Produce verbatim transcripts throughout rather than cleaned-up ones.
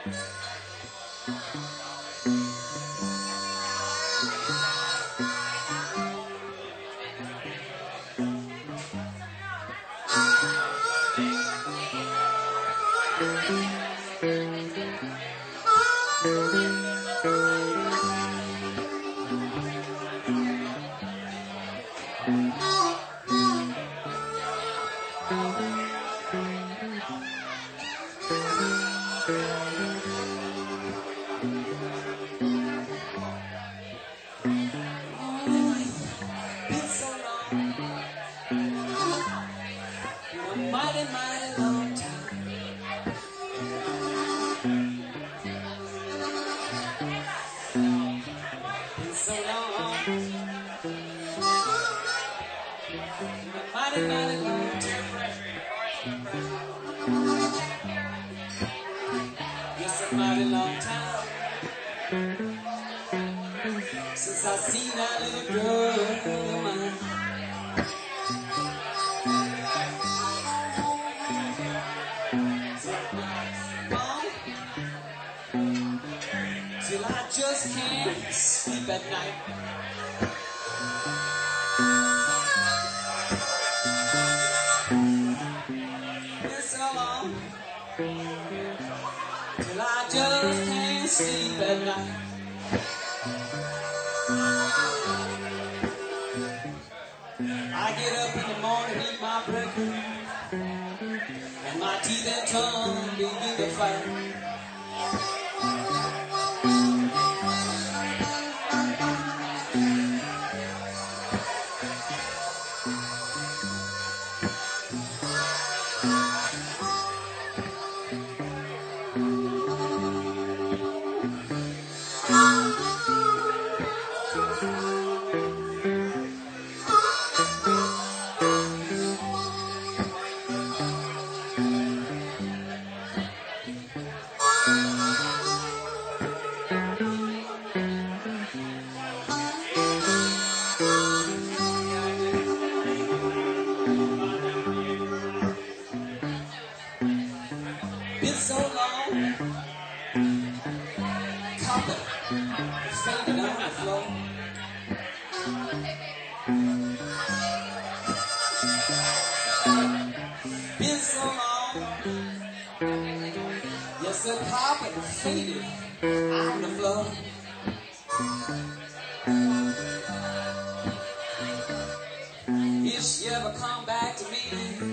Mighty, mighty long time. Been so long. Mighty, mighty long time. Yes, a mighty long time since I seen that little girl of mine. Till I just can't sleep at night. Been so long. Till I just can't sleep at night. I get up in the morning, eat my breakfast, and my teeth and tongue begin to fight. Been so long, carpet faded on the floor. Been so long, yes, the carpet faded on the floor. If she ever come back to me,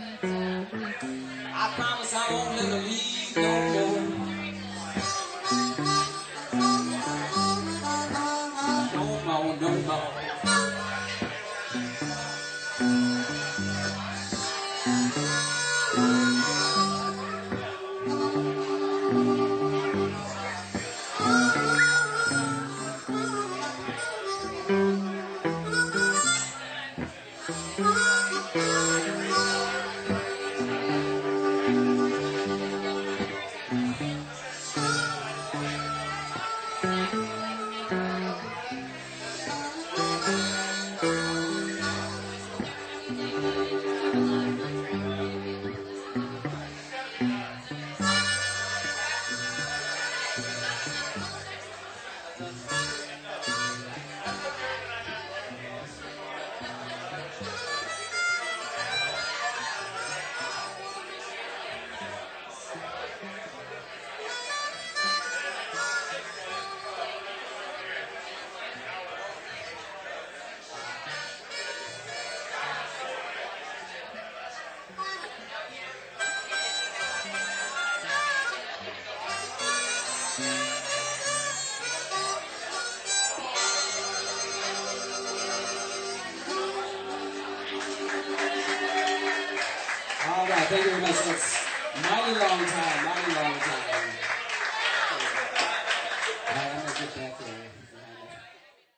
I promise I won't let her leave no more. No more, no more. All right, thank you very much. That's mighty long time, mighty long time.